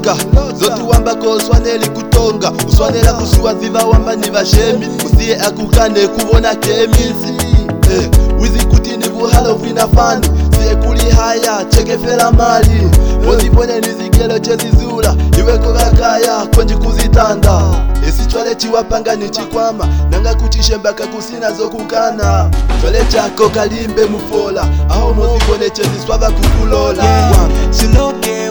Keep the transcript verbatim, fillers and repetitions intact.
kuloka zotu wamba ko uswaneli kutonga uswanela kusuwa ziva wamba ni vashemi usiye akukane kubona keminsi eh, wizi kuti ni vuhalo vina fani siye kuli haya chekefela mali wozibone nizigelo chezizula iweko kakaya konji kuzitanda esi chwale chiwapanga ni chikwama nanga kuchishembaka kusina zokukana chwale chako kalimbe mufola aho mozibone cheziswava kukulola yeah. Siloke